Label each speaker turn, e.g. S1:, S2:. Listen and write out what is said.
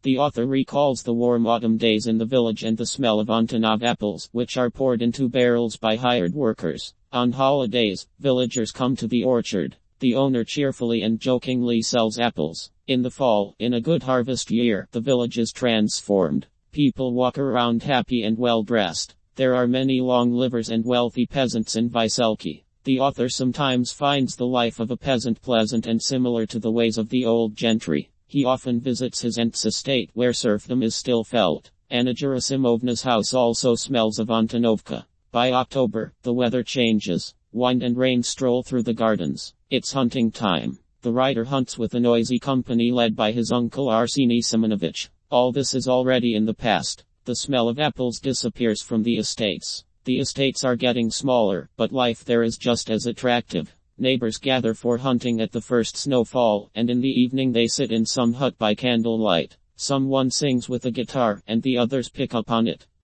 S1: The author recalls the warm autumn days in the village and the smell of Antonov apples, which are poured into barrels by hired workers. On holidays, villagers come to the orchard. The owner cheerfully and jokingly sells apples. In the fall, in a good harvest year, the village is transformed. People walk around happy and well dressed. There are many long livers and wealthy peasants in Vyselki. The author sometimes finds the life of a peasant pleasant and similar to the ways of the old gentry. He often visits his aunt's estate where serfdom is still felt. Anna Gerasimovna's house also smells of Antonovka. By October, the weather changes. Wind and rain stroll through the gardens. It's hunting time. The writer hunts with a noisy company led by his uncle Arseny Simonovich. All this is already in the past. The smell of apples disappears from the estates. The estates are getting smaller, but life there is just as attractive. Neighbors gather for hunting at the first snowfall, and in the evening they sit in some hut by candlelight. Someone sings with a guitar, and the others pick up on it.